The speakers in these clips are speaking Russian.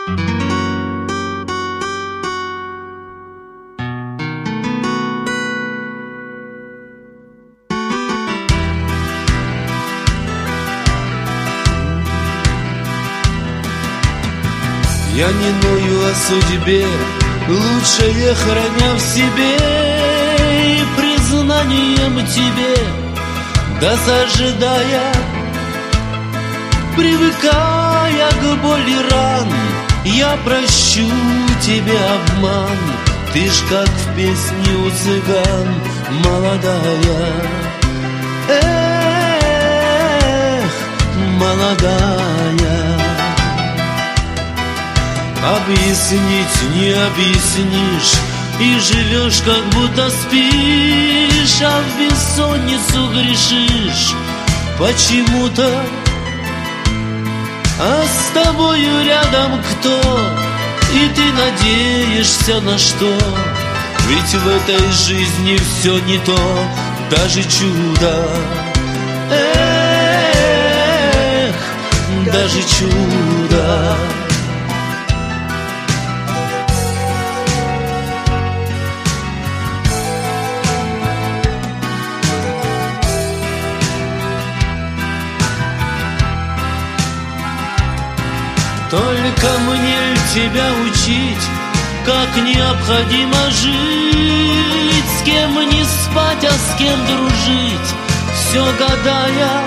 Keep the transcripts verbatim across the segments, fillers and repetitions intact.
Я не ною о судьбе, лучшее храня в себе, и признанием тебе, да сожидая, привыкая к боли ран, я прощу тебе обман. Ты ж как в песне у цыган, молодая. Эх, молодая. Объяснить не объяснишь, и живешь, как будто спишь, а в бессонницу грешишь почему-то. А с тобою рядом кто? И ты надеешься на что? Ведь в этой жизни все не то, даже чудо. Эх, даже чудо. Только мне тебя учить, как необходимо жить, с кем не спать, а с кем дружить, все гадая,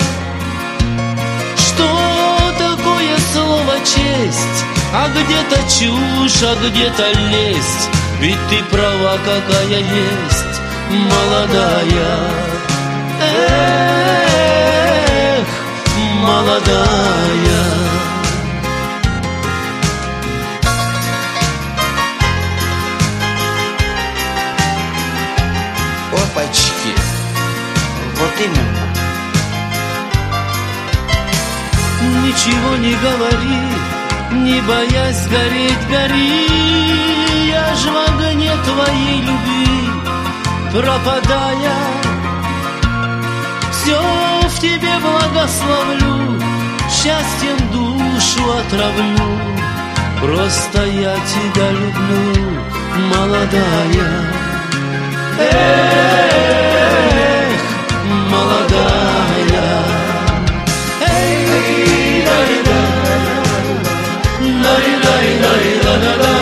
что такое слово честь, а где-то чушь, а где-то лесть, ведь ты права, какая есть, молодая. Эх, молодая. Опачки, вот именно. Ничего не говори, не боясь гореть, гори. Я ж в огне твоей любви пропадая, все в тебе благословлю, счастьем душу отравлю. Просто я тебя люблю, молодая. Эх, молодая. Эй, дай, дай, дай, дай, дай, дай, дай, дай.